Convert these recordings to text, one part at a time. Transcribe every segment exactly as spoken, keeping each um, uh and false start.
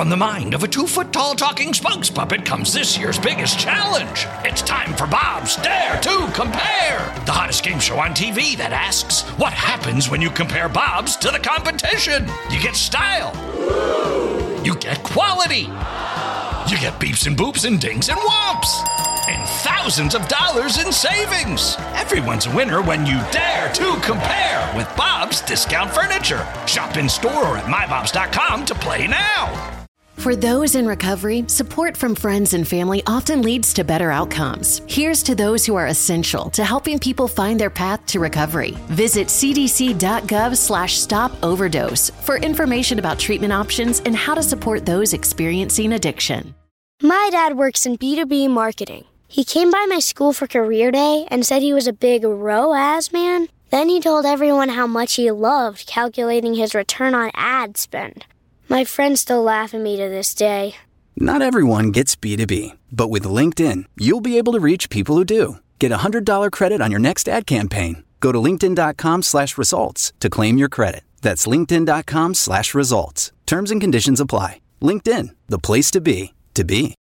from the mind of a two-foot-tall talking spokes puppet comes this year's biggest challenge. It's time for Bob's Dare to Compare, the hottest game show on T V that asks, what happens when you compare Bobs to the competition? You get style. You get quality. You get beeps and boops and dings and whomps. And thousands of dollars in savings. Everyone's a winner when you dare to compare with Bob's Discount Furniture. Shop in store or at my bobs dot com to play now. For those in recovery, support from friends and family often leads to better outcomes. Here's to those who are essential to helping people find their path to recovery. Visit cdc.gov slash stop overdose for information about treatment options and how to support those experiencing addiction. My dad works in B two B marketing. He came by my school for career day and said he was a big R O A S man. Then he told everyone how much he loved calculating his return on ad spend. My friends still laugh at me to this day. Not everyone gets B two B, but with LinkedIn, you'll be able to reach people who do. Get a one hundred dollars credit on your next ad campaign. Go to linkedin.com slash results to claim your credit. That's linkedin.com slash results. Terms and conditions apply. LinkedIn, the place to be, to be.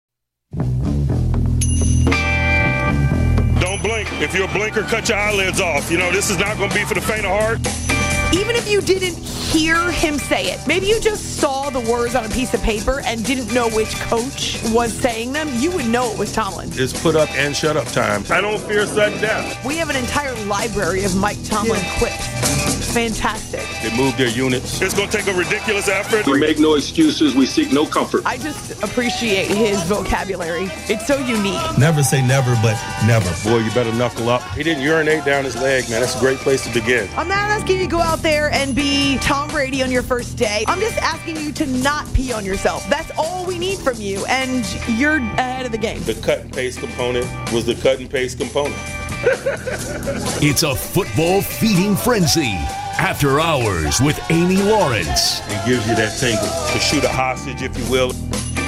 Don't blink. If you're a blinker, cut your eyelids off. You know, this is not going to be for the faint of heart. Even if you didn't hear him say it, maybe you just saw the words on a piece of paper and didn't know which coach was saying them, you would know it was Tomlin. It's put up and shut up time. I don't fear sudden death. We have an entire library of Mike Tomlin yeah. quips. Fantastic. They move their units. It's going to take a ridiculous effort. We make no excuses. We seek no comfort. I just appreciate his vocabulary. It's so unique. Never say never, but never. Boy, you better knuckle up. He didn't urinate down his leg, man. That's a great place to begin. I'm not asking you to go out there and be Tom Brady on your first day. I'm just asking you to not pee on yourself. That's all we need from you, and you're ahead of the game. The cut and paste component was the cut and paste component. It's a football feeding frenzy. After Hours with Amy Lawrence. It gives you that tingle to shoot a hostage, if you will.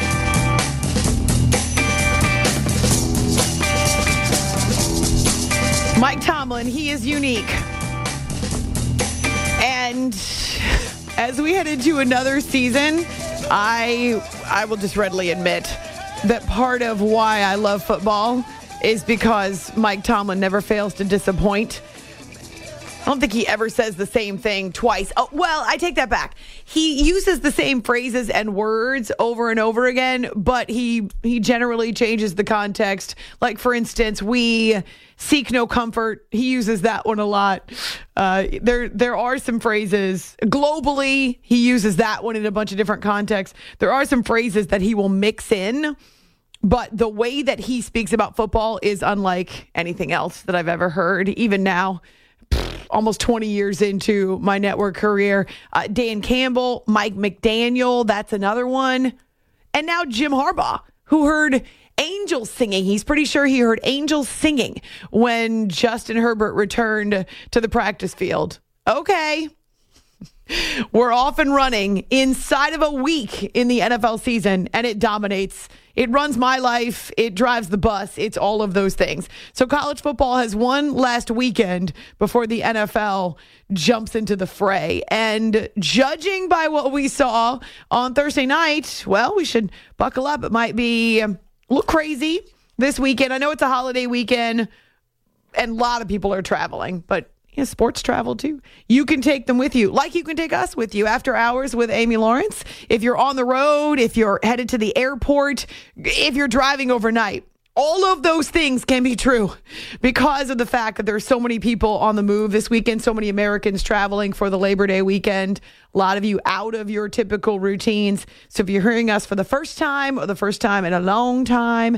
Mike Tomlin, he is unique. And as we head into another season, I I will just readily admit that part of why I love football is because Mike Tomlin never fails to disappoint. I don't think he ever says the same thing twice. Oh, well, I take that back. He uses the same phrases and words over and over again, but he he generally changes the context. Like, for instance, we seek no comfort. He uses that one a lot. Uh, there, there are some phrases globally. He uses that one in a bunch of different contexts. There are some phrases that he will mix in, but the way that he speaks about football is unlike anything else that I've ever heard, even now. Almost twenty years into my network career. Uh, Dan Campbell, Mike McDaniel, that's another one. And now Jim Harbaugh, who heard angels singing. He's pretty sure he heard angels singing when Justin Herbert returned to the practice field. Okay. We're off and running inside of a week in the N F L season, and it dominates. It runs my life. It drives the bus. It's all of those things. So college football has one last weekend before the N F L jumps into the fray. And judging by what we saw on Thursday night, well, we should buckle up. It might be a little crazy this weekend. I know it's a holiday weekend, and a lot of people are traveling, but yeah, sports travel too. You can take them with you, like you can take us with you. After Hours with Amy Lawrence. If you're on the road, if you're headed to the airport, if you're driving overnight, all of those things can be true because of the fact that there's so many people on the move this weekend, so many Americans traveling for the Labor Day weekend, a lot of you out of your typical routines. So if you're hearing us for the first time or the first time in a long time,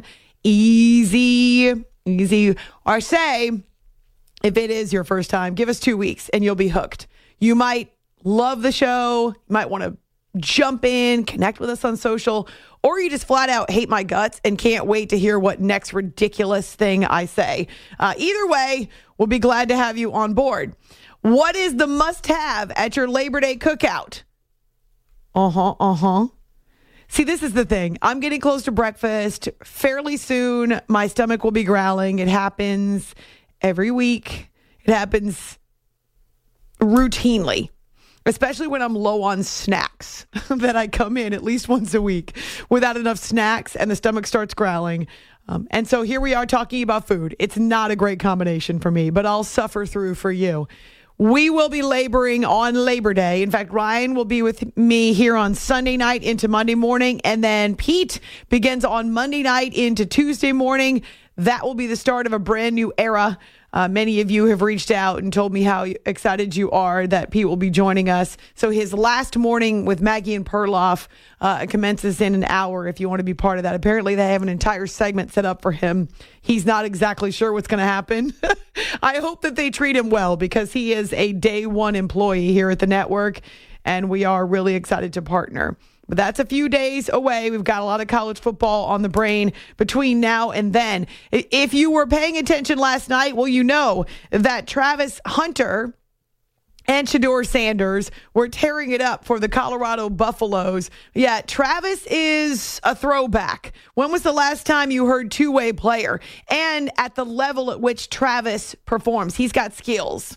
easy, easy, or say, if it is your first time, give us two weeks and you'll be hooked. You might love the show. You might want to jump in, connect with us on social, or you just flat out hate my guts and can't wait to hear what next ridiculous thing I say. Uh, either way, we'll be glad to have you on board. What is the must-have at your Labor Day cookout? Uh-huh, uh-huh. See, this is the thing. I'm getting close to breakfast. Fairly soon, my stomach will be growling. It happens every week. It happens routinely. especially when I'm low on snacks, that I come in at least once a week without enough snacks and the stomach starts growling. Um, and so here we are talking about food. It's not a great combination for me, but I'll suffer through for you. We will be laboring on Labor Day. In fact, Ryan will be with me here on Sunday night into Monday morning, and then Pete begins on Monday night into Tuesday morning. That will be the start of a brand new era. Uh, many of you have reached out and told me how excited you are that Pete will be joining us. So his last morning with Maggie and Perloff uh, commences in an hour if you want to be part of that. Apparently they have an entire segment set up for him. He's not exactly sure what's going to happen. I hope that they treat him well because he is a day one employee here at the network, and we are really excited to partner. But that's a few days away. We've got a lot of college football on the brain between now and then. If you were paying attention last night, well, you know that Travis Hunter and Shedeur Sanders were tearing it up for the Colorado Buffaloes. Yeah, Travis is a throwback. When was the last time you heard two-way player? And at the level at which Travis performs, he's got skills.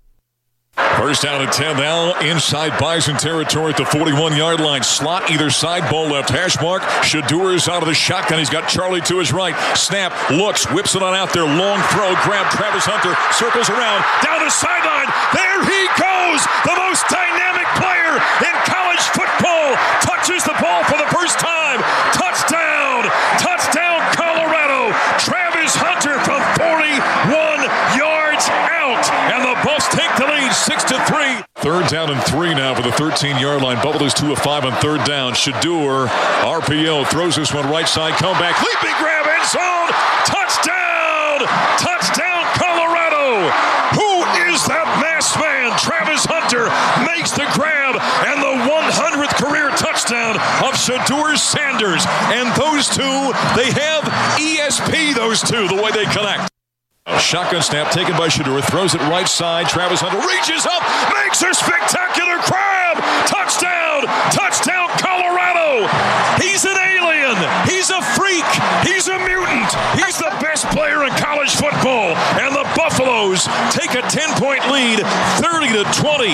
First down and ten now, inside Bison territory at the forty-one-yard line. Slot either side, ball left hash mark. Shedeur is out of the shotgun. He's got Charlie to his right. Snap, looks, whips it on out there. Long throw, grab Travis Hunter, circles around, down the sideline. There he goes! The most dynamic player in college football. Touches the ball for the first time. Touchdown! Touchdown, Colorado! Travis Hunter from forty-one yards out. And the Buffs take the lead, six to three. Third down and three now for the thirteen-yard line. Buffalo's two of five on third down. Shedeur, R P O, throws this one right side, comeback, leaping grab, end zone, touchdown! Touchdown, Colorado! Who is that masked man? Travis Hunter makes the grab, and the one hundredth career touchdown of Shedeur Sanders. And those two, they have E S P, those two, the way they connect. A shotgun snap taken by Shedeur, throws it right side. Travis Hunter reaches up, makes a spectacular grab. Touchdown! Touchdown, Colorado! He's an alien. He's a freak. He's a mutant. He's the best player in college football. And the Buffaloes take a ten-point lead, thirty to twenty.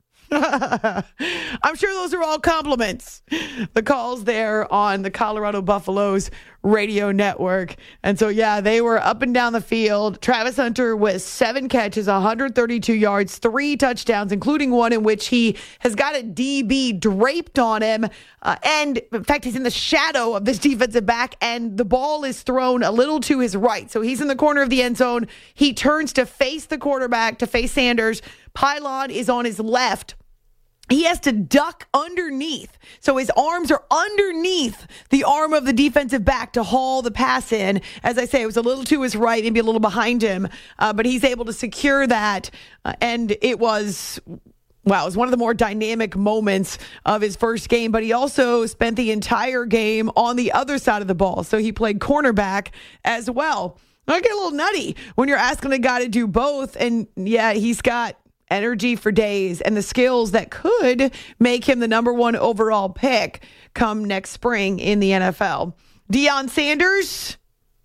I'm sure those are all compliments. The calls there on the Colorado Buffaloes radio network. And so, yeah, they were up and down the field. Travis Hunter with seven catches, one hundred thirty-two yards, three touchdowns, including one in which he has got a D B draped on him. Uh, and, in fact, he's in the shadow of this defensive back, and the ball is thrown a little to his right. So he's in the corner of the end zone. He turns to face the quarterback, to face Sanders. Pylon is on his left. He has to duck underneath. So his arms are underneath the arm of the defensive back to haul the pass in. As I say, it was a little to his right, maybe a little behind him, uh, but he's able to secure that. Uh, and it was, wow, it was one of the more dynamic moments of his first game, but he also spent the entire game on the other side of the ball. So he played cornerback as well. I get a little nutty when you're asking a guy to do both. And yeah, he's got energy for days and the skills that could make him the number one overall pick come next spring in the N F L. Deion Sanders,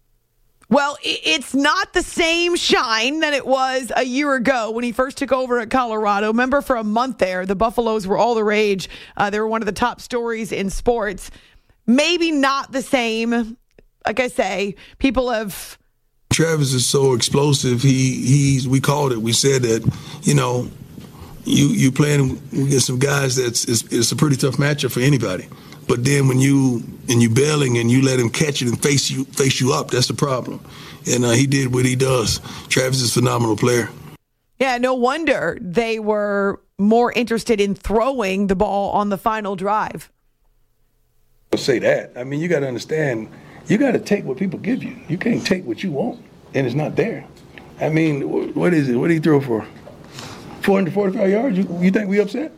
well, it's not the same shine that it was a year ago when he first took over at Colorado. Remember, for a month there, the Buffaloes were all the rage. Uh, they were one of the top stories in sports. Maybe not the same. Like I say, people have... Travis is so explosive. He he's we called it. We said that, you know, you you playing against some guys that's it's, it's a pretty tough matchup for anybody. But then when you and you bailing and you let him catch it and face you face you up, that's the problem. And uh, he did what he does. Travis is a phenomenal player. Yeah, no wonder they were more interested in throwing the ball on the final drive. I'll say that. I mean, you got to understand. You got to take what people give you. You can't take what you want, and it's not there. I mean, what is it? What did he throw for? four hundred forty-five yards? You, you think we upset?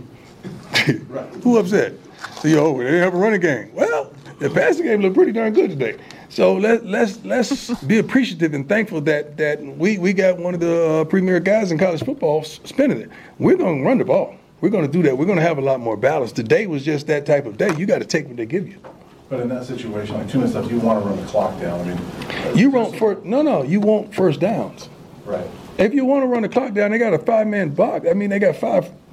Right. Who upset? So, yo, they didn't have a running game. Well, the passing game looked pretty darn good today. So let, let's let's be appreciative and thankful that that we, we got one of the uh, premier guys in college football spinning it. We're going to run the ball. We're going to do that. We're going to have a lot more balance. Today was just that type of day. You got to take what they give you. But in that situation, like two minutes left, you want to run the clock down. I mean, you want first, no, no, you want first downs. Right. If you want to run the clock down, they got a five-man box. I mean, they got five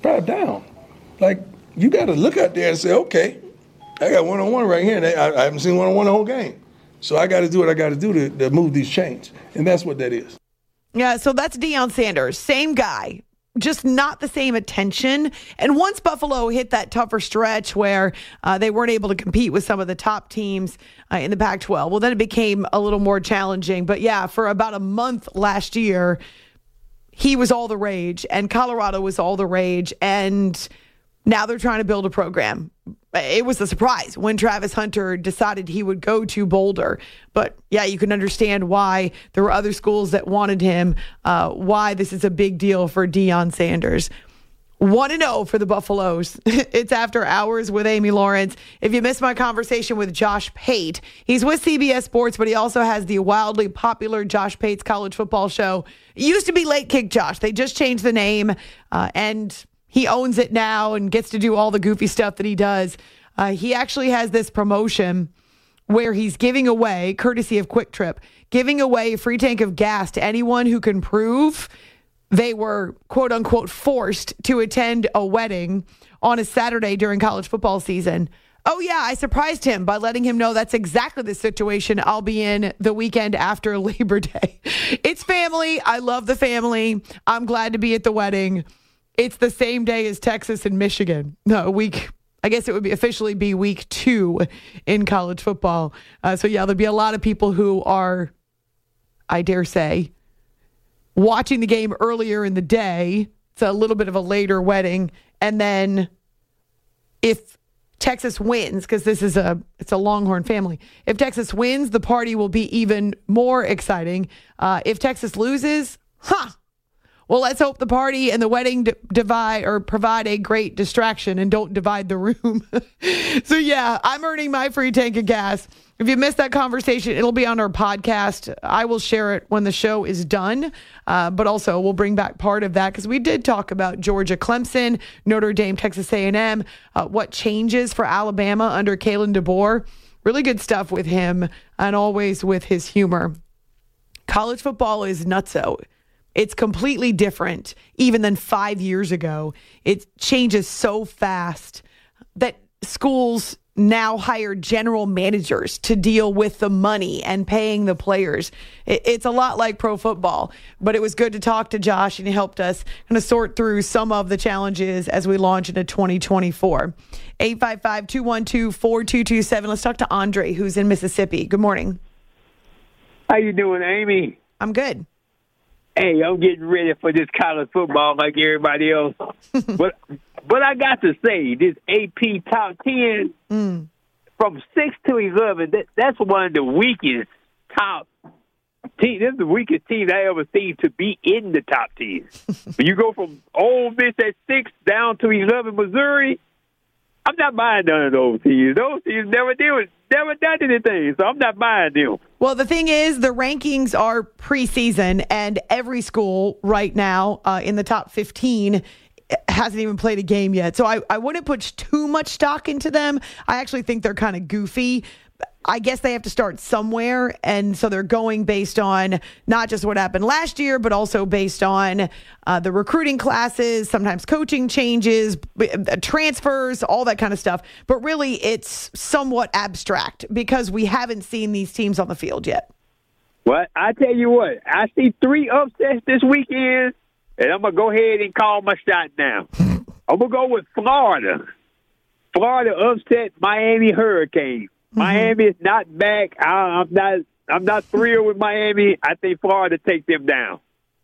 five down. Like, you got to look out there and say, okay, I got one-on-one right here. And I, I haven't seen one-on-one the whole game. So I got to do what I got to do to, to move these chains. And that's what that is. Yeah, so that's Deion Sanders. Same guy. Just not the same attention. And once Buffalo hit that tougher stretch where uh, they weren't able to compete with some of the top teams uh, in the Pac twelve, well, then it became a little more challenging. But yeah, for about a month last year, he was all the rage and Colorado was all the rage. And now they're trying to build a program. It was a surprise when Travis Hunter decided he would go to Boulder. But yeah, you can understand why there were other schools that wanted him, uh, why this is a big deal for Deion Sanders. one and oh for the Buffaloes. It's After Hours with Amy Lawrence. If you missed my conversation with Josh Pate, he's with C B S Sports, but he also has the wildly popular Josh Pate's College Football Show. It used to be Late Kick Josh. They just changed the name, uh, and he owns it now and gets to do all the goofy stuff that he does. Uh, he actually has this promotion where he's giving away, courtesy of Quick Trip, giving away a free tank of gas to anyone who can prove they were, quote unquote, forced to attend a wedding on a Saturday during college football season. Oh, yeah, I surprised him by letting him know that's exactly the situation I'll be in the weekend after Labor Day. It's family. I love the family. I'm glad to be at the wedding. It's the same day as Texas and Michigan. No, week, I guess it would be officially be week two in college football. Uh, so, yeah, there'll be a lot of people who are, I dare say, watching the game earlier in the day. It's a little bit of a later wedding. And then if Texas wins, because this is a, it's a Longhorn family. If Texas wins, the party will be even more exciting. Uh, if Texas loses, huh? Well, let's hope the party and the wedding d- divide or provide a great distraction and don't divide the room. So, yeah, I'm earning my free tank of gas. If you missed that conversation, it'll be on our podcast. I will share it when the show is done. Uh, but also, we'll bring back part of that because we did talk about Georgia, Clemson, Notre Dame, Texas A and M, uh, what changes for Alabama under Kalen DeBoer. Really good stuff with him and always with his humor. College football is nutso. It's completely different even than five years ago. It changes so fast that schools now hire general managers to deal with the money and paying the players. It's a lot like pro football, but it was good to talk to Josh, and he helped us kind of sort through some of the challenges as we launch into twenty twenty-four. eight five five, two one two, four two two seven. Let's talk to Andre, who's in Mississippi. Good morning. How you doing, Amy? I'm good. Hey, I'm getting ready for this college football like everybody else. but but I got to say, this A P top ten, mm. from six to eleven, that, that's one of the weakest top teams. This is the weakest team I ever seen to be in the top ten. When you go from Ole Miss at six down to eleven, Missouri, I'm not buying none of those teams. Those teams never did, never done anything, so I'm not buying them. Well, the thing is, the rankings are preseason, and every school right now uh, in the top fifteen hasn't even played a game yet. So I, I wouldn't put too much stock into them. I actually think they're kind of goofy. I guess they have to start somewhere, and so they're going based on not just what happened last year, but also based on uh, the recruiting classes, sometimes coaching changes, transfers, all that kind of stuff. But really, it's somewhat abstract because we haven't seen these teams on the field yet. Well, I tell you what, I see three upsets this weekend, and I'm going to go ahead and call my shot now. I'm going to go with Florida. Florida upset Miami Hurricanes. Miami is not back. I, I'm not. I'm not thrilled with Miami. I think Florida take them down.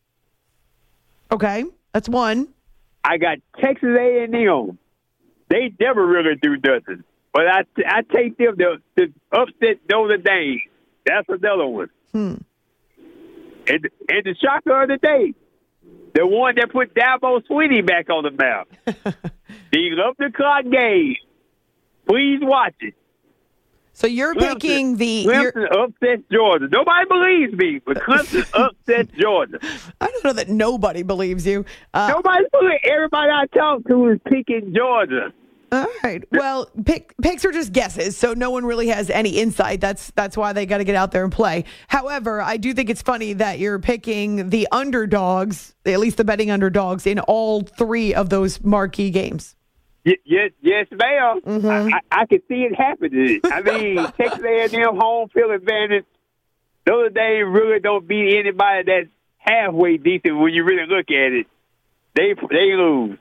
Okay, that's one. I got Texas A and M. They never really do nothing, but I I take them to, to upset Notre Dame. That's another one. Hmm. And and the shocker of the day, the one that put Dabo Swinney back on the map. The eleven o'clock game. Please watch it. So you're Clemson, picking the... Clemson upsets Georgia. Nobody believes me, but Clemson upsets Georgia. I don't know that nobody believes you. Uh, Nobody believes. Everybody I talk to is picking Georgia. All right. Well, pick, picks are just guesses, so no one really has any insight. That's that's why they got to get out there and play. However, I do think it's funny that you're picking the underdogs, at least the betting underdogs, in all three of those marquee games. Y- yes, yes, ma'am. Mm-hmm. I, I, I can see it happening. I mean, Texas A and M home field advantage. Notre Dame really don't beat anybody that's halfway decent when you really look at it. They they lose.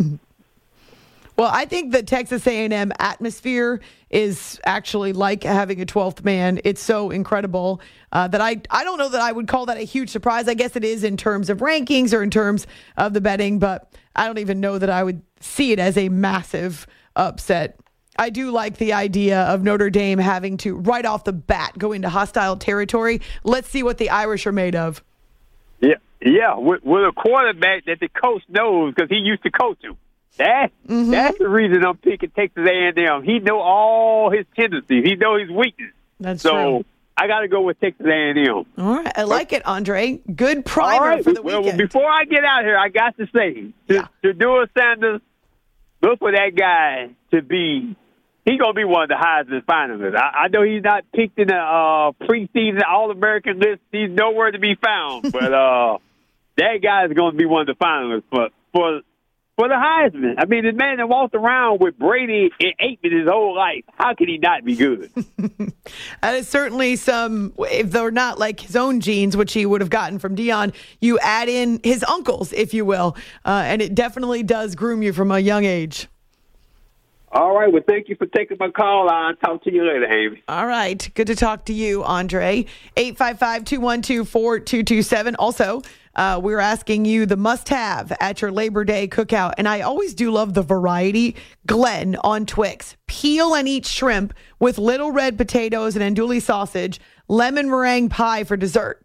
Well, I think the Texas A and M atmosphere is actually like having a twelfth man. It's so incredible uh, that I, I don't know that I would call that a huge surprise. I guess it is in terms of rankings or in terms of the betting, but I don't even know that I would see it as a massive upset. I do like the idea of Notre Dame having to, right off the bat, go into hostile territory. Let's see what the Irish are made of. Yeah, yeah, with, with a quarterback that the coach knows because he used to coach him. That, mm-hmm. That's the reason I'm picking Texas A and M. He know all his tendencies. He know his weakness. That's so true. I got to go with Texas A and M. All right. I like it, Andre. Good primer all right. for the well, weekend. Before I get out here, I got to say, yeah. Shedeur Sanders, look for that guy to be, he's going to be one of the Heisman finalists. I, I know he's not picked in the uh, preseason All-American list. He's nowhere to be found. But uh, that guy is going to be one of the finalists for for For the Heisman. I mean, the man that walked around with Brady and Aikman his whole life, how could he not be good? That is certainly some, if they're not like his own genes, which he would have gotten from Deion, you add in his uncles, if you will, uh, and it definitely does groom you from a young age. All right. Well, thank you for taking my call. I'll talk to you later, Amy. All right. Good to talk to you, Andre. eight five five, two one two, four two two seven. Also, uh, we're asking you the must-have at your Labor Day cookout. And I always do love the variety. Glenn on Twix. Peel and eat shrimp with little red potatoes and andouille sausage. Lemon meringue pie for dessert.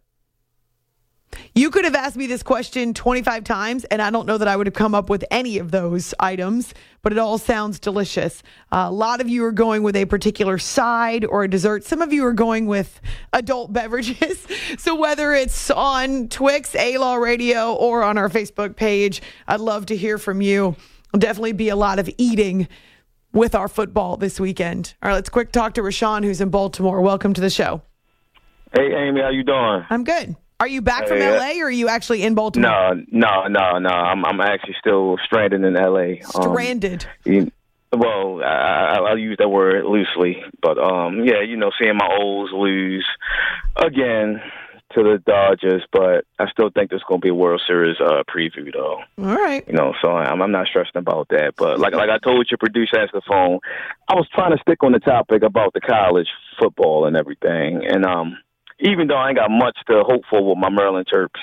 You could have asked me this question twenty-five times, and I don't know that I would have come up with any of those items, but it all sounds delicious. Uh, a lot of you are going with a particular side or a dessert. Some of you are going with adult beverages. So whether it's on Twix, A-Law Radio, or on our Facebook page, I'd love to hear from you. There'll definitely be a lot of eating with our football this weekend. All right, let's quick talk to Rashawn, who's in Baltimore. Welcome to the show. Hey, Amy, how you doing? I'm good. Are you back from L A or are you actually in Baltimore? No, no, no, no. I'm I'm actually still stranded in L A. Stranded. Um, you, well, I, I'll use that word loosely, but um, yeah, you know, seeing my O's lose again to the Dodgers, but I still think there's going to be a World Series uh, preview, though. All right. You know, so I'm, I'm not stressing about that. But like like I told your producer answer the phone, I was trying to stick on the topic about the college football and everything, and um. Even though I ain't got much to hope for with my Maryland Terps,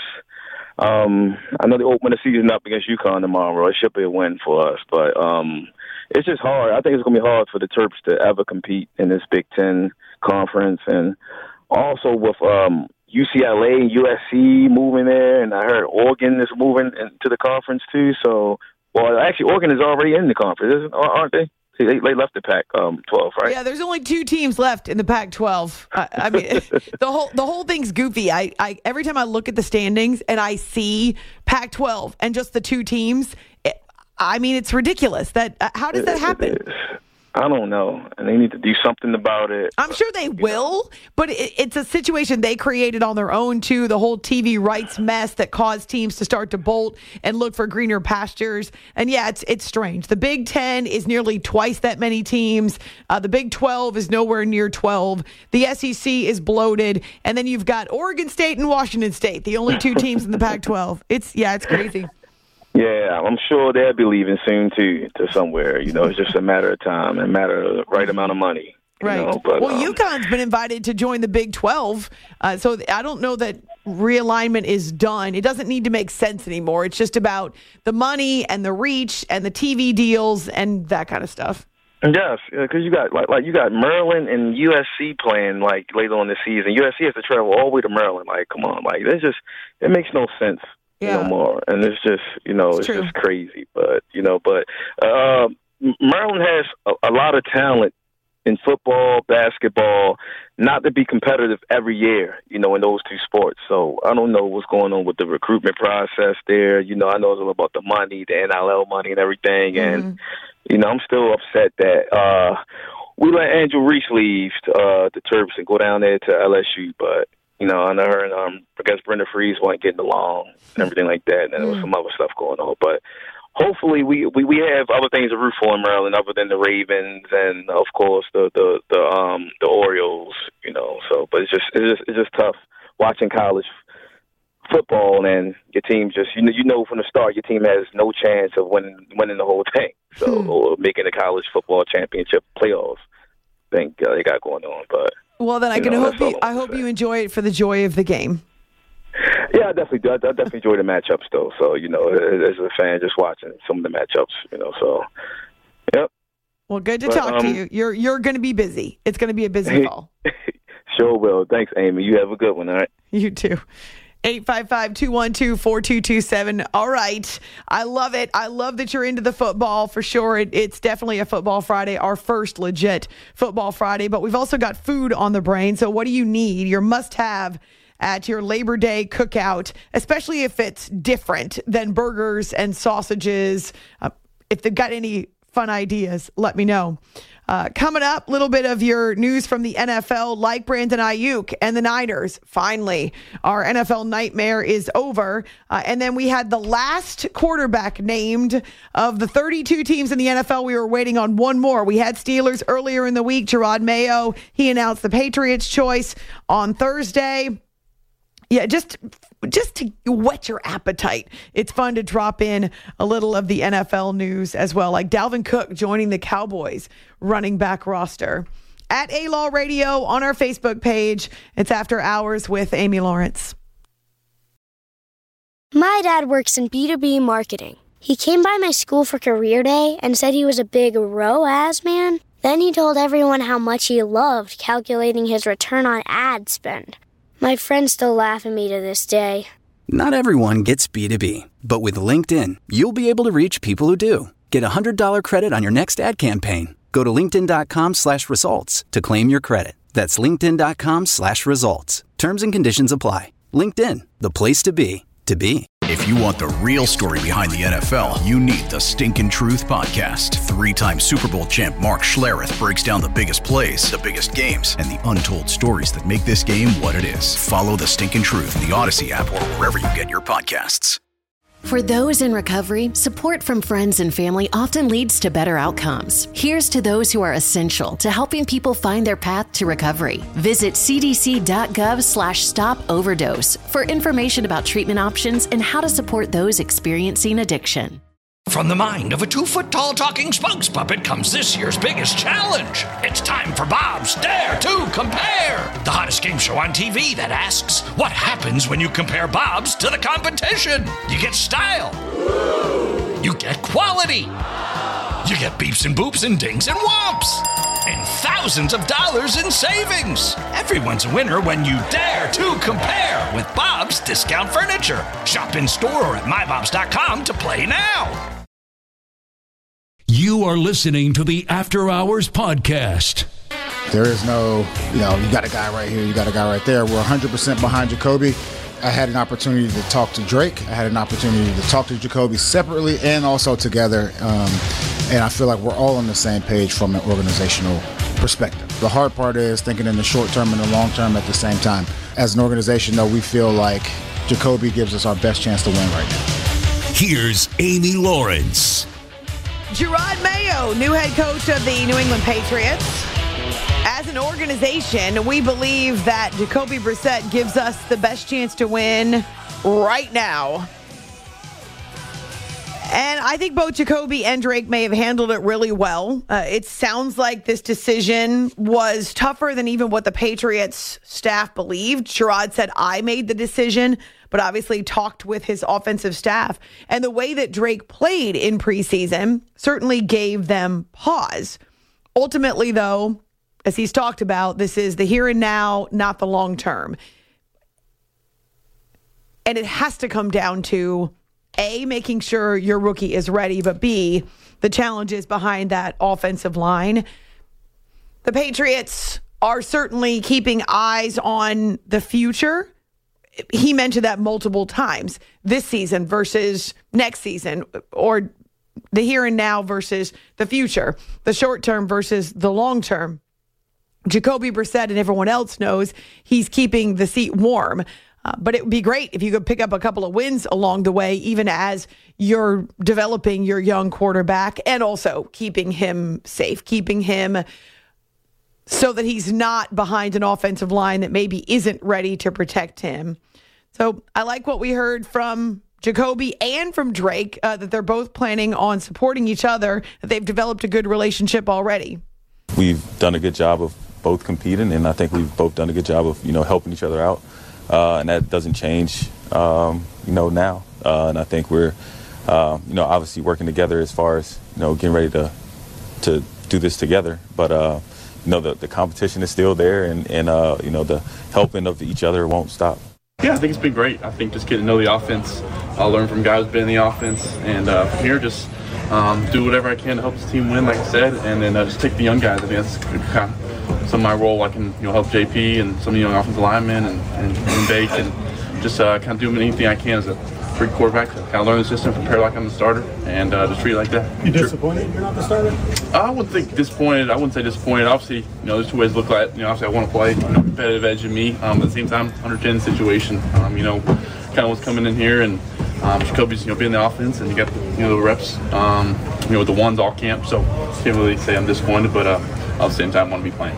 um, I know they open the season up against UConn tomorrow. It should be a win for us, but um, it's just hard. I think it's going to be hard for the Terps to ever compete in this Big Ten conference, and also with um, U C L A and U S C moving there, and I heard Oregon is moving into the conference too. So, well, actually, Oregon is already in the conference, aren't they? See, they, they left the Pac twelve, right? Yeah, there's only two teams left in the Pac twelve. I, I mean, the whole the whole thing's goofy. I, I every time I look at the standings and I see Pac twelve and just the two teams, it, I mean, it's ridiculous. That uh, how does that happen? I don't know, and they need to do something about it. I'm sure they will, but it, it's a situation they created on their own, too. The whole T V rights mess that caused teams to start to bolt and look for greener pastures. And, yeah, it's it's strange. The Big Ten is nearly twice that many teams. Uh, the Big twelve is nowhere near twelve. The S E C is bloated. And then you've got Oregon State and Washington State, the only two teams in the Pac twelve. It's Yeah, it's crazy. Yeah, I'm sure they'll be leaving soon, too, to somewhere. You know, it's just a matter of time and a matter of the right amount of money. Right. You know, but, well, um, UConn's been invited to join the Big twelve, uh, so I don't know that realignment is done. It doesn't need to make sense anymore. It's just about the money and the reach and the T V deals and that kind of stuff. Yes, because you got like like you got Maryland and U S C playing like later on this season. U S C has to travel all the way to Maryland. Like, come on, like that's just it makes no sense. Yeah. No more, and it's just you know it's, it's just crazy. But you know, but uh, Maryland has a, a lot of talent in football, basketball, not to be competitive every year, you know, in those two sports. So I don't know what's going on with the recruitment process there. You know, I know it's all about the money, the N I L money and everything. Mm-hmm. And, you know, I'm still upset that uh, we let Andrew Reese leave uh, the Terps and go down there to L S U. But, you know, I know her and um, I guess Brenda Freese weren't getting along and everything like that. And there was some other stuff going on. But hopefully we, we, we have other things to root for in Maryland other than the Ravens and, of course, the the the, um, the Orioles, you know. So, but it's just it's just it's just tough watching college football and your team just you know you know from the start your team has no chance of winning winning the whole thing. So hmm. or making the college football championship playoffs thing uh, they got going on. But well, then I can know, hope you, I hope say. you enjoy it for the joy of the game. Yeah, I definitely do. I, I definitely enjoy the matchups, though. So, you know, as a fan, just watching some of the matchups, you know, so, yep. Well, good to but, talk um, to you. You're you're going to be busy. It's going to be a busy fall. Sure will. Thanks, Amy. You have a good one, all right? You too. eight five five, two one two, four two two seven. All right. I love it. I love that you're into the football for sure. It, it's definitely a football Friday, our first legit football Friday, but we've also got food on the brain. So what do you need? Your must-have at your Labor Day cookout, especially if it's different than burgers and sausages. Uh, if they've got any fun ideas, let me know. Uh, coming up, a little bit of your news from the N F L, like Brandon Ayuk and the Niners. Finally, our N F L nightmare is over. Uh, and then we had the last quarterback named of the thirty-two teams in the N F L. We were waiting on one more. We had Steelers earlier in the week. Jerod Mayo, he announced the Patriots choice on Thursday. Yeah, just just to whet your appetite. It's fun to drop in a little of the N F L news as well, like Dalvin Cook joining the Cowboys running back roster. At A-Law Radio on our Facebook page, it's After Hours with Amy Lawrence. My dad works in B two B marketing. He came by my school for career day and said he was a big R O A S man. Then he told everyone how much he loved calculating his return on ad spend. My friends still laugh at me to this day. Not everyone gets B two B, but with LinkedIn, you'll be able to reach people who do. Get a one hundred dollars credit on your next ad campaign. Go to linkedin.com slash results to claim your credit. That's linkedin.com slash results. Terms and conditions apply. LinkedIn, the place to be, to be. If you want the real story behind the N F L, you need the Stinkin' Truth Podcast. Three-time Super Bowl champ Mark Schlereth breaks down the biggest plays, the biggest games, and the untold stories that make this game what it is. Follow the Stinkin' Truth in the Odyssey app or wherever you get your podcasts. For those in recovery, support from friends and family often leads to better outcomes. Here's to those who are essential to helping people find their path to recovery. Visit cdc.gov slash stop overdose for information about treatment options and how to support those experiencing addiction. From the mind of a two-foot-tall talking spokes puppet comes this year's biggest challenge. It's time for Bob's Dare to Compare, the hottest game show on T V that asks, what happens when you compare Bob's to the competition? You get style. You get quality. You get beeps and boops and dings and whomps. And thousands of dollars in savings. Everyone's a winner when you dare to compare with Bob's Discount Furniture. Shop in store or at my bobs dot com to play now. You are listening to the After Hours Podcast. There is no, you know, you got a guy right here, you got a guy right there. We're one hundred percent behind Jacoby. I had an opportunity to talk to Drake. I had an opportunity to talk to Jacoby separately and also together. Um, and I feel like we're all on the same page from an organizational perspective. The hard part is thinking in the short term and the long term at the same time. As an organization, though, we feel like Jacoby gives us our best chance to win right now. Here's Amy Lawrence. Jerod Mayo, new head coach of the New England Patriots. As an organization, we believe that Jacoby Brissett gives us the best chance to win right now. And I think both Jacoby and Drake may have handled it really well. Uh, it sounds like this decision was tougher than even what the Patriots staff believed. Jerod said, I made the decision, but obviously talked with his offensive staff. And the way that Drake played in preseason certainly gave them pause. Ultimately, though, as he's talked about, this is the here and now, not the long term. And it has to come down to A, making sure your rookie is ready, but B, the challenges behind that offensive line. The Patriots are certainly keeping eyes on the future. He mentioned that multiple times, this season versus next season, or the here and now versus the future, the short term versus the long term. Jacoby Brissett and everyone else knows he's keeping the seat warm. Uh, but it would be great if you could pick up a couple of wins along the way, even as you're developing your young quarterback and also keeping him safe, keeping him so that he's not behind an offensive line that maybe isn't ready to protect him. So I like what we heard from Jacoby and from Drake, uh, that they're both planning on supporting each other, that they've developed a good relationship already. We've done a good job of both competing, and I think we've both done a good job of, you know, helping each other out. Uh, and that doesn't change, um, you know, now. Uh, and I think we're, uh, you know, obviously working together as far as, you know, getting ready to to do this together. But, uh, you know, the, the competition is still there, and, and uh, you know, the helping of each other won't stop. Yeah, I think it's been great. I think just getting to know the offense, I'll learn from guys who've been in the offense, and uh, from here just um, do whatever I can to help the team win, like I said, and then uh, just take the young guys. I think that's kind of some of my role. I can, you know, help J P and some of the young offensive linemen and, and, and Bake, and just uh, kind of do anything I can as a free quarterback to kind of learn the system, prepare like I'm the starter, and uh, just treat it like that. You disappointed you're not the starter? I wouldn't think disappointed. I wouldn't say disappointed. Obviously, you know, there's two ways to look at it. You know, obviously I want to play, you know, competitive edge in me. Um, at the same time, one ten situation. Um, you know, kind of what's coming in here, and um, Jacoby's, you know, being the offense, and you got the, you know, the reps, um, you know, with the ones all camp. So can't really say I'm disappointed, but uh, at the same time, I want to be playing.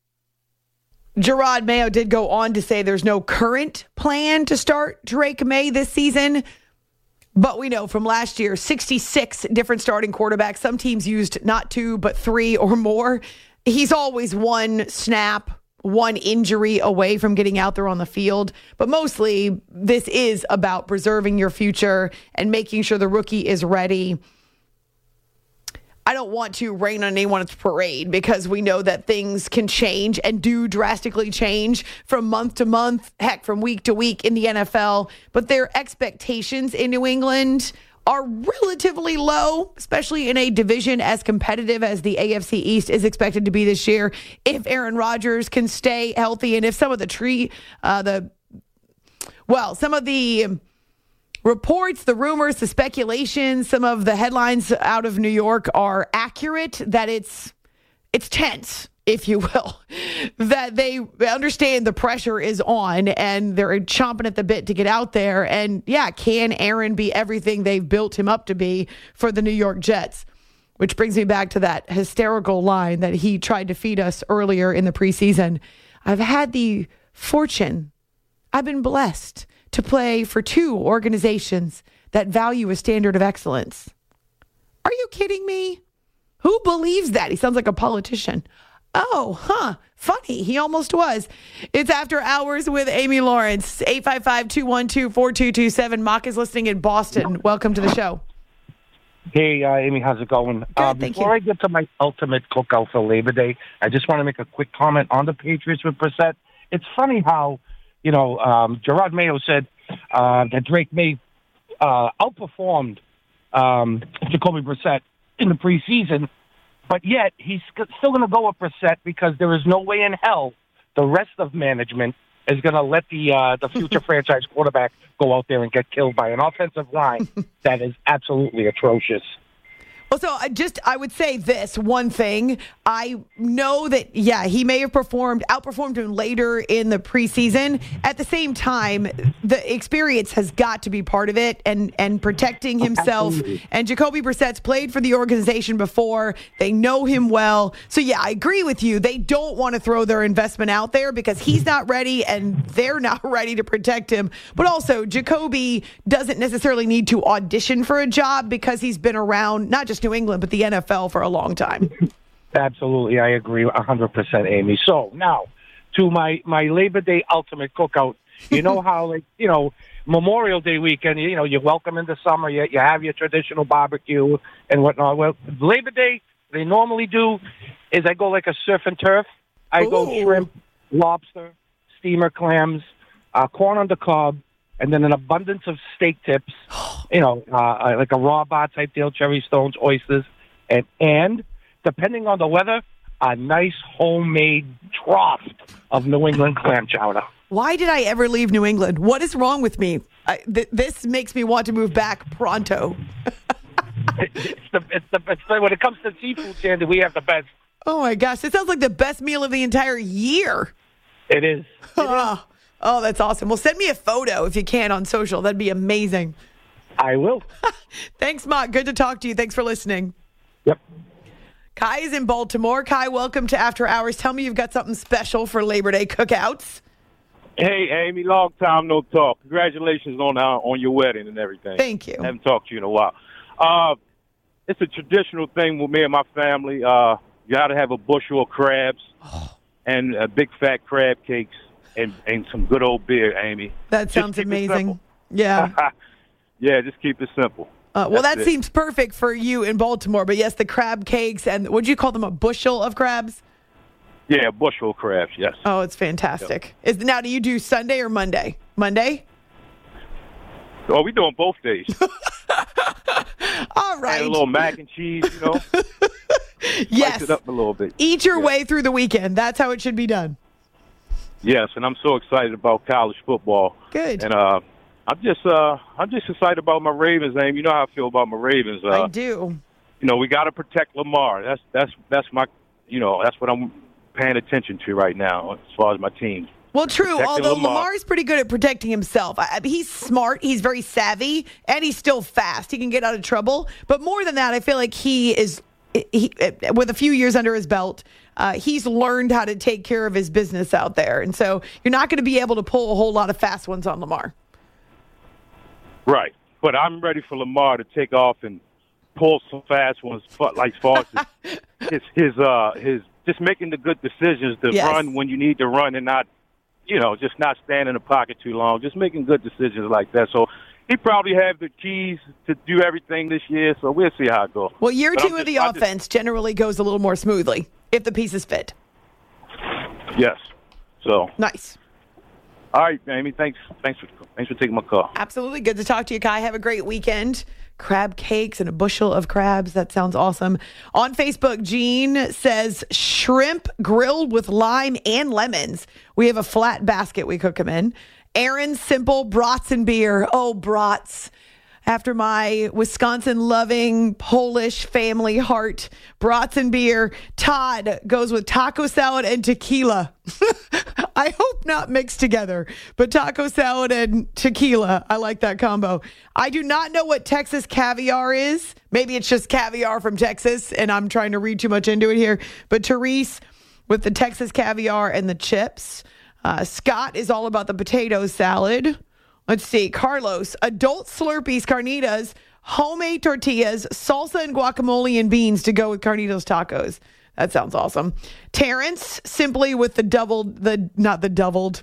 Jerod Mayo did go on to say there's no current plan to start Drake May this season. But we know from last year, sixty-six different starting quarterbacks. Some teams used not two, but three or more. He's always one snap, one injury away from getting out there on the field. But mostly, this is about preserving your future and making sure the rookie is ready. I don't want to rain on anyone's parade because we know that things can change and do drastically change from month to month, heck, from week to week in the N F L. But their expectations in New England are relatively low, especially in a division as competitive as the A F C East is expected to be this year. If Aaron Rodgers can stay healthy, and if some of the tree, uh, the, well, some of the reports, the rumors, the speculation, some of the headlines out of New York are accurate, that it's it's tense, if you will, that they understand the pressure is on and they're chomping at the bit to get out there. And yeah, can Aaron be everything they've built him up to be for the New York Jets? Which brings me back to that hysterical line that he tried to feed us earlier in the preseason. I've had the fortune, I've been blessed to play for two organizations that value a standard of excellence. Are you kidding me? Who believes that? He sounds like a politician. Oh, huh. Funny. He almost was. It's After Hours with Amy Lawrence. eight five five, two one two, four two two seven. Mock is listening in Boston. Welcome to the show. Hey, uh, Amy, how's it going? Good, uh, thank before you. I get to my ultimate cookout for Labor Day, I just want to make a quick comment on the Patriots with Brissett. It's funny how, you know, um, Jerod Mayo said uh, that Drake May uh, outperformed um, Jacoby Brissett in the preseason, but yet he's still going to go with Brissett because there is no way in hell the rest of management is going to let the uh, the future franchise quarterback go out there and get killed by an offensive line that is absolutely atrocious. Well, so I just, I would say this one thing. I know that, yeah, he may have performed, outperformed him later in the preseason. At the same time, the experience has got to be part of it, and, and protecting himself. Absolutely. And Jacoby Brissett's played for the organization before. They know him well. So, yeah, I agree with you. They don't want to throw their investment out there because he's not ready and they're not ready to protect him. But also, Jacoby doesn't necessarily need to audition for a job because he's been around, not just New England, but the N F L for a long time. Absolutely. I agree one hundred percent, Amy. So now to my, my Labor Day ultimate cookout. You know how, like, you know, Memorial Day weekend, you know, you're welcome in the summer, you, you have your traditional barbecue and whatnot. Well, Labor Day, they normally do is I go like a surf and turf. I Ooh. go shrimp, lobster, steamer clams, uh, corn on the cob, and then an abundance of steak tips, you know, uh, like a raw bar type deal, cherry stones, oysters, and and depending on the weather, a nice homemade trough of New England clam chowder. Why did I ever leave New England? What is wrong with me? I, th- this makes me want to move back pronto. it's the, it's the, it's the, when it comes to seafood, Sandy, we have the best. Oh, my gosh. It sounds like the best meal of the entire year. It is. It oh, is. oh, that's awesome. Well, send me a photo if you can on social. That'd be amazing. I will. Thanks, Mott. Good to talk to you. Thanks for listening. Yep. Kai is in Baltimore. Kai, welcome to After Hours. Tell me you've got something special for Labor Day cookouts. Hey, Amy, long time no talk. Congratulations on uh, on your wedding and everything. Thank you. I haven't talked to you in a while. Uh, it's a traditional thing with me and my family. Uh, you got to have a bushel of crabs oh. and uh, big fat crab cakes and, and some good old beer, Amy. That sounds amazing. Yeah. Yeah, just keep it simple. Uh, well, That's that it. seems perfect for you in Baltimore. But yes, the crab cakes and would you call them a bushel of crabs? Yeah, bushel of crabs, yes. Oh, it's fantastic. Is Now, do you do Sunday or Monday? Monday? Oh, we doing both days. All right. And a little mac and cheese, you know. Yes. Spice it up a little bit. Eat your yeah. way through the weekend. That's how it should be done. Yes, and I'm so excited about college football. Good. And uh, I'm just uh, I'm just excited about my Ravens, Amy. You know how I feel about my Ravens. Uh, I do. You know, we got to protect Lamar. That's that's that's my, you know, that's what I'm paying attention to right now as far as my team. Well, true. Protecting Although Lamar. Lamar's pretty good at protecting himself. I, he's smart. He's very savvy, and he's still fast. He can get out of trouble. But more than that, I feel like he is, he, with a few years under his belt, uh, he's learned how to take care of his business out there. And so you're not going to be able to pull a whole lot of fast ones on Lamar. Right. But I'm ready for Lamar to take off and pull some fast ones, like as far as his, his, uh, his, just making the good decisions to Yes. run when you need to run and not, you know, just not stand in the pocket too long, just making good decisions like that. So he probably have the keys to do everything this year, so we'll see how it goes. Well, year But two I'm of just- the I just- offense generally goes a little more smoothly if the pieces fit. Yes. So. Nice. All right, Amy. Thanks. Thanks for thanks for taking my call. Absolutely. Good to talk to you, Kai. Have a great weekend. Crab cakes and a bushel of crabs. That sounds awesome. On Facebook, Jean says shrimp grilled with lime and lemons. We have a flat basket we cook them in. Aaron, simple brats and beer. Oh, brats. After my Wisconsin-loving Polish family heart, brats and beer. Todd goes with taco salad and tequila. I hope not mixed together, but taco salad and tequila. I like that combo. I do not know what Texas caviar is. Maybe it's just caviar from Texas, and I'm trying to read too much into it here. But Therese with the Texas caviar and the chips. Uh, Scott is all about the potato salad. Let's see. Carlos, adult Slurpees, carnitas, homemade tortillas, salsa and guacamole and beans to go with carnitas tacos. That sounds awesome. Terrence, simply with the doubled, the not the doubled.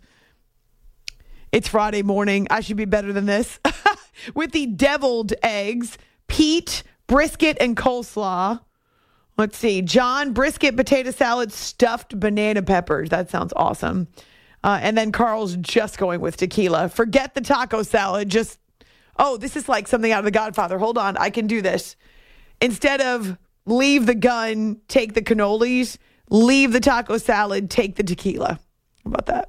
It's Friday morning. I should be better than this. With the deviled eggs, Pete, brisket, and coleslaw. Let's see. John, brisket, potato salad, stuffed banana peppers. That sounds awesome. Uh, and then Carl's just going with tequila. Forget the taco salad. Just, oh, this is like something out of The Godfather. Hold on. I can do this. Instead of leave the gun, take the cannolis, leave the taco salad, take the tequila. How about that?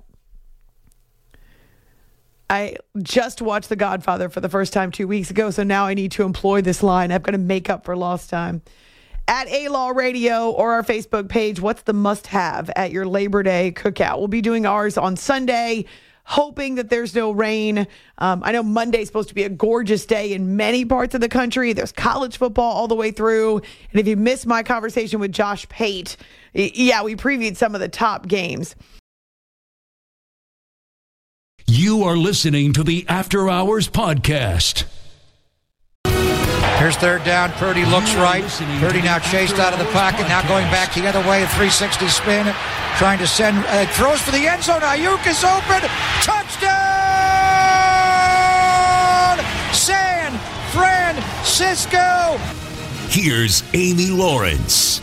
I just watched The Godfather for the first time two weeks ago, so now I need to employ this line. I've got to make up for lost time. At A-Law Radio or our Facebook page, what's the must-have at your Labor Day cookout? We'll be doing ours on Sunday, hoping that there's no rain. Um, I know Monday's supposed to be a gorgeous day in many parts of the country. There's college football all the way through. And if you missed my conversation with Josh Pate, yeah, we previewed some of the top games. You are listening to the After Hours Podcast. Here's third down. Purdy looks right. Purdy now chased out of the pocket. Now going back the other way, a three sixty spin. Trying to send, uh, throws for the end zone. Ayuk is open. Touchdown! San Francisco! Here's Amy Lawrence.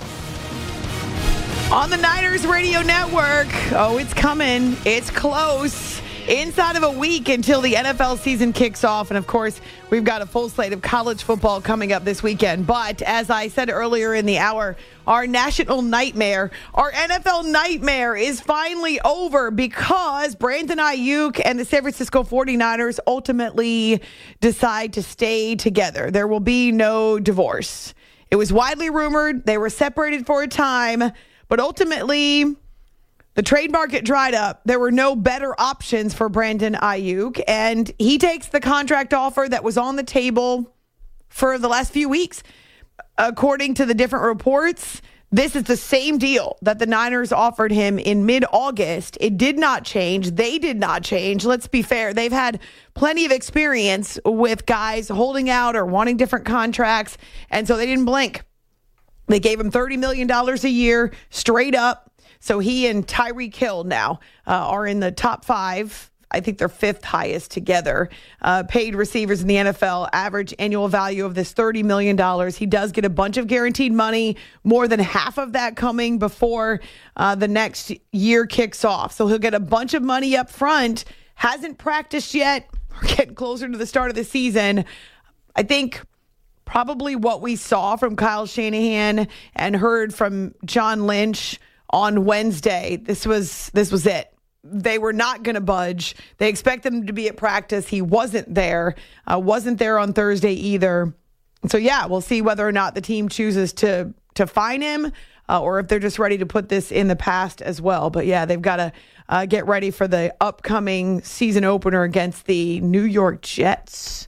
On the Niners Radio Network. Oh, it's coming. It's close. Inside of a week until the N F L season kicks off. And, of course, we've got a full slate of college football coming up this weekend. But, as I said earlier in the hour, our national nightmare, our N F L nightmare is finally over because Brandon Ayuk and the San Francisco forty-niners ultimately decide to stay together. There will be no divorce. It was widely rumored. They were separated for a time, but ultimately the trade market dried up. There were no better options for Brandon Ayuk, and he takes the contract offer that was on the table for the last few weeks. According to the different reports, this is the same deal that the Niners offered him in mid-August. It did not change. They did not change. Let's be fair. They've had plenty of experience with guys holding out or wanting different contracts, and so they didn't blink. They gave him thirty million dollars a year straight up. So he and Tyreek Hill now uh, are in the top five. I think they're fifth highest together. Uh, paid receivers in the N F L, average annual value of this thirty million dollars. He does get a bunch of guaranteed money, more than half of that coming before uh, the next year kicks off. So he'll get a bunch of money up front. Hasn't practiced yet. We're getting closer to the start of the season. I think probably what we saw from Kyle Shanahan and heard from John Lynch on Wednesday, this was this was it. They were not going to budge. They expected him to be at practice. He wasn't there. Uh, wasn't there on Thursday either. So, yeah, we'll see whether or not the team chooses to to fine him uh, or if they're just ready to put this in the past as well. But, yeah, they've got to uh, get ready for the upcoming season opener against the New York Jets.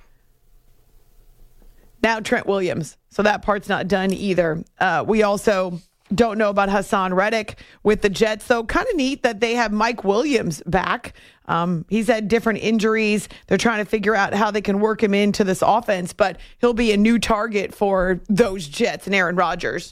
Now Trent Williams. So that part's not done either. Uh, we also don't know about Hassan Reddick with the Jets, though. Kind of neat that they have Mike Williams back. Um, he's had different injuries. They're trying to figure out how they can work him into this offense, but he'll be a new target for those Jets and Aaron Rodgers.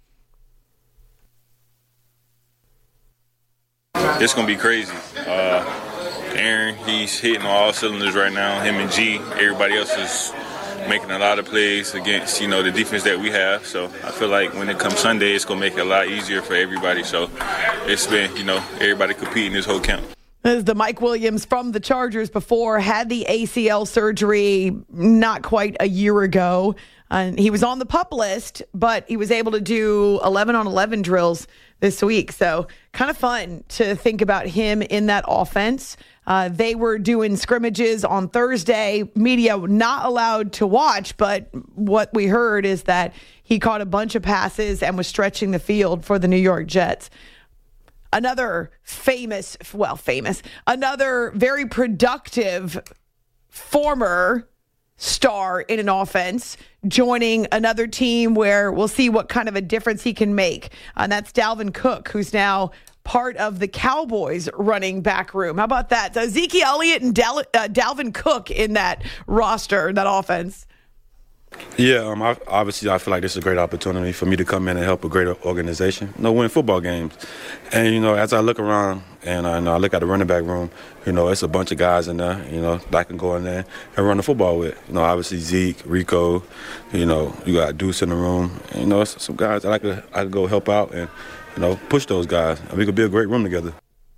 It's going to be crazy. Uh, Aaron, he's hitting all cylinders right now. Him and G, everybody else is making a lot of plays against, you know, the defense that we have. So I feel like when it comes Sunday, it's going to make it a lot easier for everybody. So it's been, you know, everybody competing this whole camp. This is the Mike Williams from the Chargers before, had the A C L surgery not quite a year ago. And he was on the PUP list, but he was able to do eleven on eleven drills this week. So kind of fun to think about him in that offense. Uh, they were doing scrimmages on Thursday. Media not allowed to watch, but what we heard is that he caught a bunch of passes and was stretching the field for the New York Jets. Another famous, well, famous, another very productive former star in an offense joining another team where we'll see what kind of a difference he can make. And that's Dalvin Cook, who's now part of the Cowboys running back room. How about that? So Ezekiel Elliott and Dal- uh, Dalvin Cook in that roster, that offense. Yeah, um, I, obviously I feel like this is a great opportunity for me to come in and help a great organization, you know, win football games. And, you know, as I look around and I, and I look at the running back room, you know, it's a bunch of guys in there, you know, that I can go in there and run the football with. You know, obviously Zeke, Rico, you know, you got Deuce in the room. And, you know, it's some guys that I could, I could go help out and, you know, push those guys. And we could be a great room together.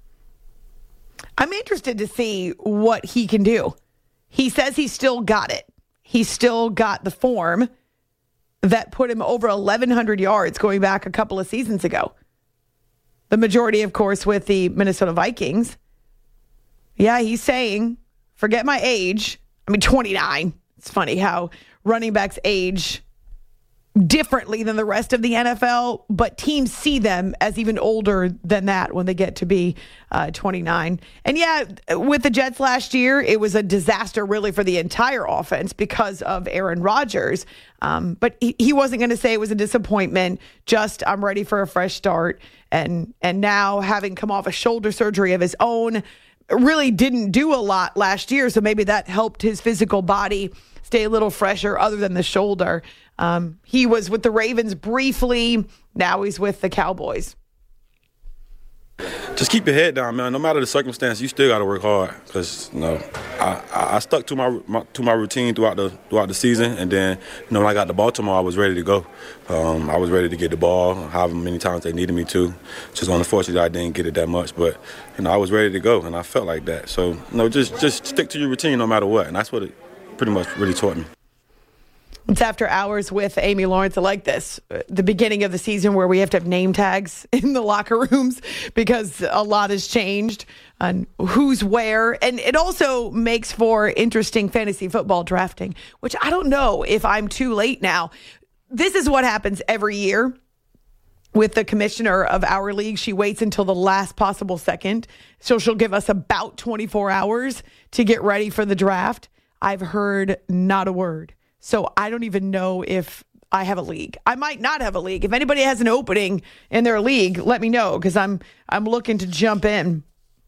I'm interested to see what he can do. He says he's still got it. He's still got the form that put him over eleven hundred yards going back a couple of seasons ago. The majority, of course, with the Minnesota Vikings. Yeah, he's saying, forget my age. I mean, twenty-nine. It's funny how running backs age differently than the rest of the N F L, but teams see them as even older than that when they get to be uh, twenty-nine. And yeah, with the Jets last year, it was a disaster really for the entire offense because of Aaron Rodgers. Um, but he, he wasn't going to say it was a disappointment, just I'm ready for a fresh start. And, and now having come off a shoulder surgery of his own, really didn't do a lot last year. So maybe that helped his physical body stay a little fresher other than the shoulder. Um, he was with the Ravens briefly. Now he's with the Cowboys. Just keep your head down, man. No matter the circumstance, you still got to work hard. Cause you know, I, I, I stuck to my, my to my routine throughout the throughout the season, and then you know when I got to Baltimore, I was ready to go. Um, I was ready to get the ball, however many times they needed me to. Just unfortunately, I didn't get it that much, but you know I was ready to go, and I felt like that. So you know, just just stick to your routine no matter what, and that's what it pretty much really taught me. It's After Hours with Amy Lawrence. I like this. The beginning of the season where we have to have name tags in the locker rooms because a lot has changed on who's where. And it also makes for interesting fantasy football drafting, which I don't know if I'm too late now. This is what happens every year with the commissioner of our league. She waits until the last possible second. So she'll give us about twenty-four hours to get ready for the draft. I've heard not a word. So I don't even know if I have a league. I might not have a league. If anybody has an opening in their league, let me know because I'm I'm looking to jump in.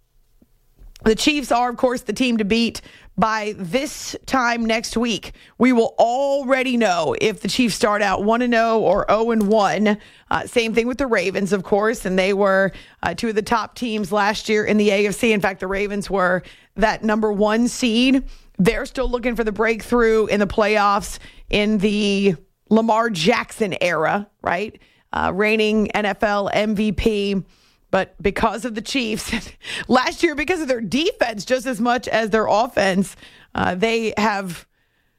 The Chiefs are, of course, the team to beat. By this time next week, we will already know if the Chiefs start out one and oh or oh and one. Uh, same thing with the Ravens, of course, and they were uh, two of the top teams last year in the A F C. In fact, the Ravens were that number one seed. They're still looking for the breakthrough in the playoffs in the Lamar Jackson era, right? Uh, reigning N F L M V P. But because of the Chiefs, last year, because of their defense just as much as their offense, uh, they have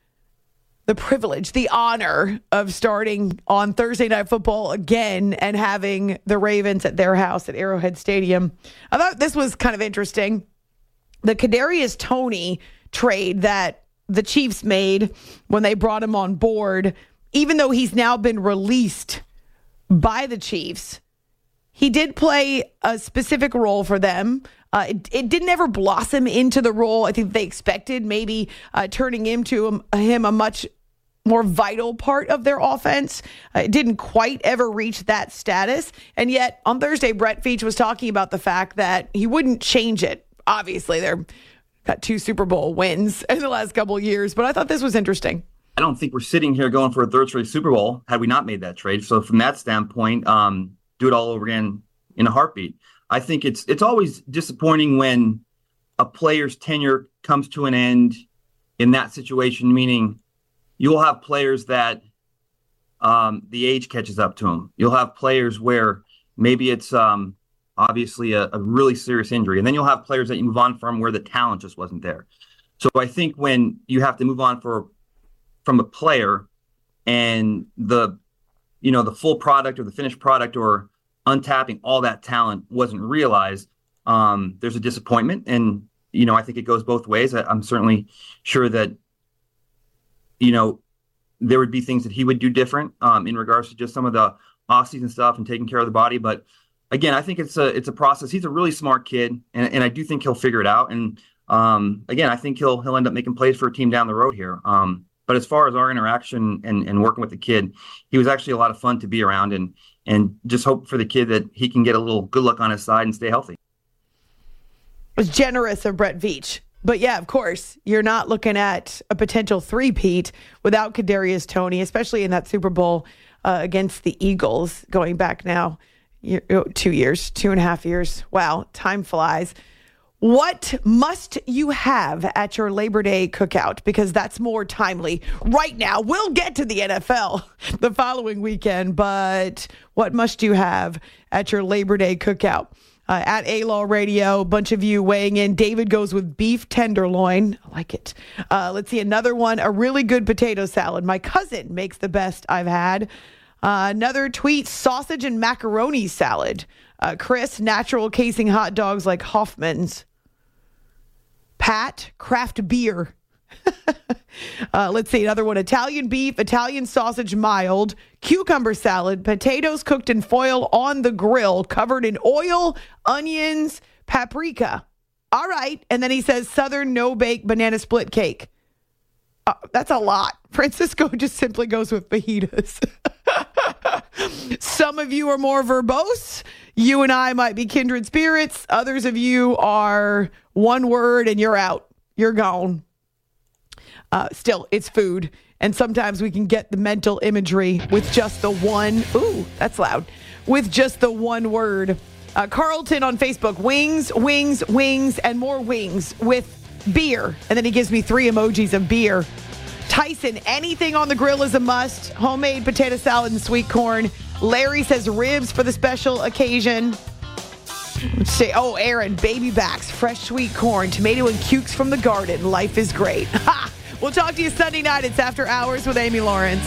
the privilege, the honor of starting on Thursday Night Football again and having the Ravens at their house at Arrowhead Stadium. I thought this was kind of interesting. The Kadarius Toney trade that the Chiefs made when they brought him on board, even though he's now been released by the Chiefs, he did play a specific role for them. Uh, it, it didn't ever blossom into the role I think they expected, maybe uh, turning into him, him a much more vital part of their offense. Uh, it didn't quite ever reach that status. And yet on Thursday, Brett Veach was talking about the fact that he wouldn't change it. Obviously, they're got two Super Bowl wins in the last couple of years, but I thought this was interesting. I don't think we're sitting here going for a third straight Super Bowl had we not made that trade. So from that standpoint, um, do it all over again in a heartbeat. I think it's it's always disappointing when a player's tenure comes to an end in that situation, meaning you'll have players that um, the age catches up to them. You'll have players where maybe it's um, obviously a, a really serious injury, and then you'll have players that you move on from where the talent just wasn't there. So I think when you have to move on for from a player and the you know, the full product or the finished product or untapping all that talent wasn't realized, um, there's a disappointment. And, you know, I think it goes both ways. I, I'm certainly sure that, you know, there would be things that he would do different um, in regards to just some of the off-season stuff and taking care of the body. But again, I think it's a, it's a process. He's a really smart kid, and, and I do think he'll figure it out. And um, again, I think he'll, he'll end up making plays for a team down the road here. Um, But as far as our interaction and, and working with the kid, he was actually a lot of fun to be around, and and just hope for the kid that he can get a little good luck on his side and stay healthy. It was generous of Brett Veach. But yeah, of course, you're not looking at a potential three-peat without Kadarius Toney, especially in that Super Bowl uh, against the Eagles going back now two years, two and a half years. Wow, time flies. What must you have at your Labor Day cookout? Because that's more timely right now. We'll get to the N F L the following weekend, but what must you have at your Labor Day cookout? Uh, at A-Law Radio, a bunch of you weighing in. David goes with beef tenderloin. I like it. Uh, let's see, another one, a really good potato salad. My cousin makes the best I've had. Uh, another tweet, sausage and macaroni salad. Uh, Chris, natural casing hot dogs like Hoffman's. Pat, craft beer. uh, let's see, another one. Italian beef, Italian sausage mild, cucumber salad, potatoes cooked in foil on the grill, covered in oil, onions, paprika. All right. And then he says Southern no-bake banana split cake. Uh, that's a lot. Francisco just simply goes with fajitas. Some of you are more verbose. You and I might be kindred spirits. Others of you are one word and you're out. You're gone. Uh, still, it's food. And sometimes we can get the mental imagery with just the one. Ooh, that's loud. With just the one word. Uh, Carlton on Facebook, wings, wings, wings, and more wings with beer. And then he gives me three emojis of beer. Tyson, anything on the grill is a must. Homemade potato salad and sweet corn. Larry says ribs for the special occasion. Let's see. Oh, Aaron, baby backs, fresh sweet corn, tomato and cukes from the garden. Life is great. Ha! We'll talk to you Sunday night. It's After Hours with Amy Lawrence.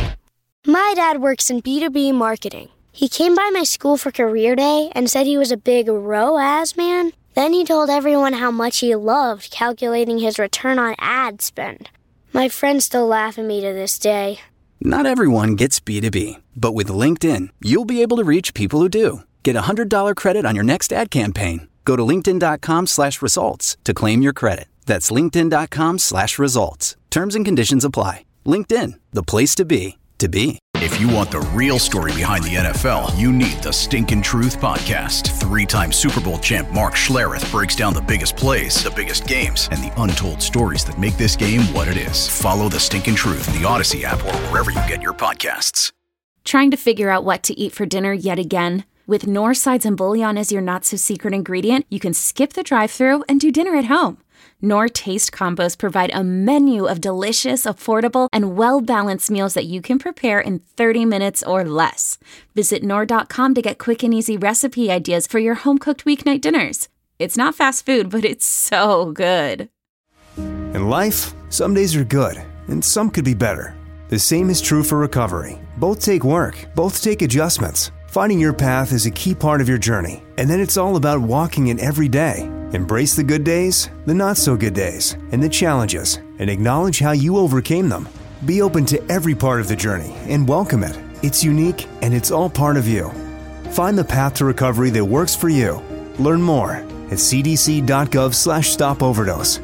My dad works in B two B marketing. He came by my school for career day and said he was a big R O A S man. Then he told everyone how much he loved calculating his return on ad spend. My friends still laugh at me to this day. Not everyone gets B two B, but with LinkedIn, you'll be able to reach people who do. Get a one hundred dollars credit on your next ad campaign. Go to linkedin.com slash results to claim your credit. That's linkedin.com slash results. Terms and conditions apply. LinkedIn, the place to be, to be. If you want the real story behind the N F L, you need the Stinkin' Truth Podcast. Three-time Super Bowl champ Mark Schlereth breaks down the biggest plays, the biggest games, and the untold stories that make this game what it is. Follow the Stinkin' Truth in the Odyssey app or wherever you get your podcasts. Trying to figure out what to eat for dinner yet again? With Knorr sides and bouillon as your not-so-secret ingredient, you can skip the drive-thru and do dinner at home. Knorr Taste Combos provide a menu of delicious, affordable, and well-balanced meals that you can prepare in thirty minutes or less. Visit Knorr dot com to get quick and easy recipe ideas for your home-cooked weeknight dinners. It's not fast food, but it's so good. In life, some days are good, and some could be better. The same is true for recovery. Both take work, both take adjustments. Finding your path is a key part of your journey, and then it's all about walking it every day. Embrace the good days, the not-so-good days, and the challenges, and acknowledge how you overcame them. Be open to every part of the journey and welcome it. It's unique, and it's all part of you. Find the path to recovery that works for you. Learn more at cdc.gov slash stop overdose.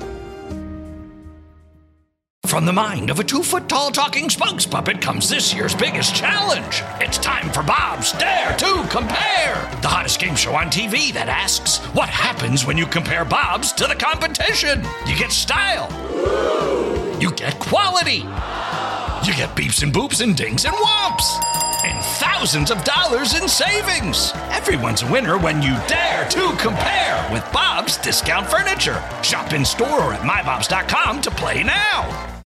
From the mind of a two-foot-tall talking spokes puppet comes this year's biggest challenge. It's time for Bob's Dare to Compare, the hottest game show on T V that asks, what happens when you compare Bob's to the competition? You get style. You get quality. You get beeps and boops and dings and whomps. And thousands of dollars in savings. Everyone's a winner when you dare to compare with Bob's Discount Furniture. Shop in store or at my bobs dot com to play now.